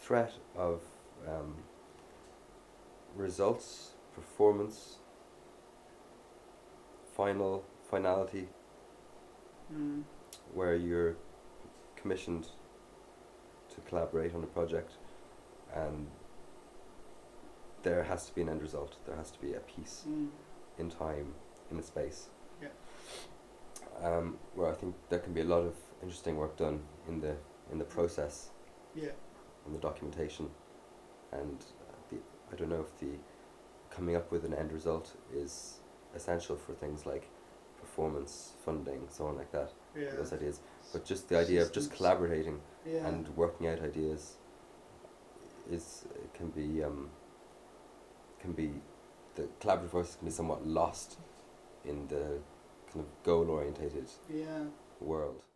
threat of results, performance, finality, Mm. where you're commissioned to collaborate on a project, and there has to be an end result. There has to be a piece Mm. in time, in a space. Yeah. Where I think there can be a lot of interesting work done in the process, Yeah. in the documentation, and I don't know if the coming up with an end result is essential for things like performance, funding, so on like that. Yeah. Those ideas, but just the idea of just Systems. collaborating Yeah. and working out ideas can be the collaborative process can be somewhat lost in the kind of goal orientated Yeah. world.